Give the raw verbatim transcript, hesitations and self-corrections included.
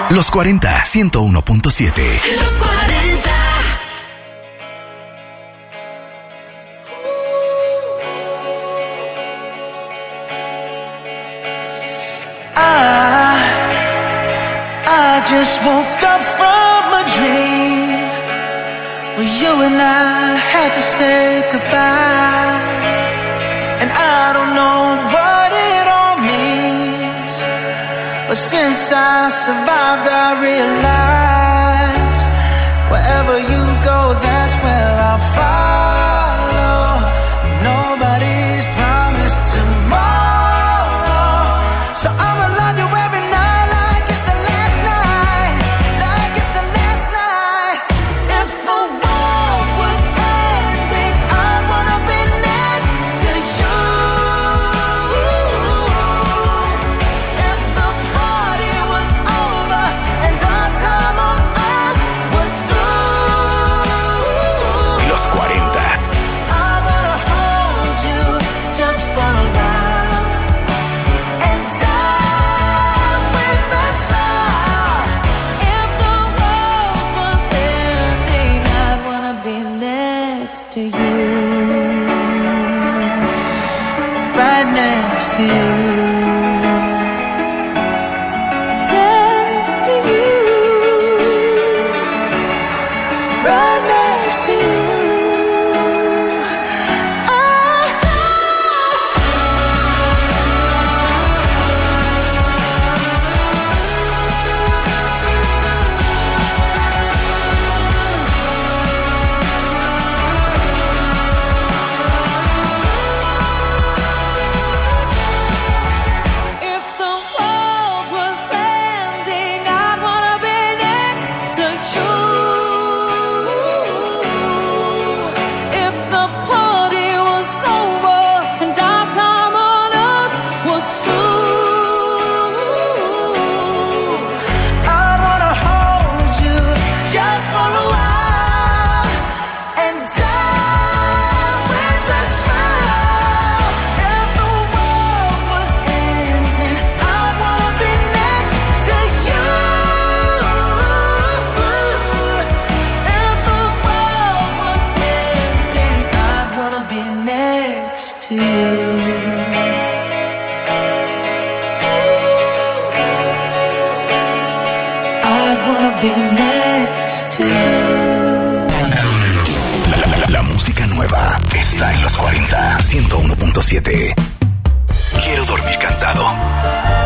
Los cuarenta, ciento uno punto siete. Los cuarenta. I, I just woke up from a dream where you and I had to say goodbye. And I don't know what it all means, but since I survived I realized wherever you go, that's where I'll follow. Nobody's promised tomorrow, so I'ma love you every night like it's the last night, like it's the last night. If the world was ending, I'd wanna be next to you. If the party was over and our time on earth was through, Los cuarenta. I wanna hold you just for a while and die with a smile. If the world was ending, I'd wanna be next to you, right next to you, next to you, right next to you. If the world was ending, I'd wanna be next to you. If the party was over and our time on earth was through, I'd wanna hold you just for a while and die with a smile. If the world was ending, I'd wanna be next to you. If the world was ending, I'd wanna be next to you. I'd wanna be next to you. La, la, la, la música nueva está en los cuarenta, ciento uno punto siete. Quiero dormir cansado.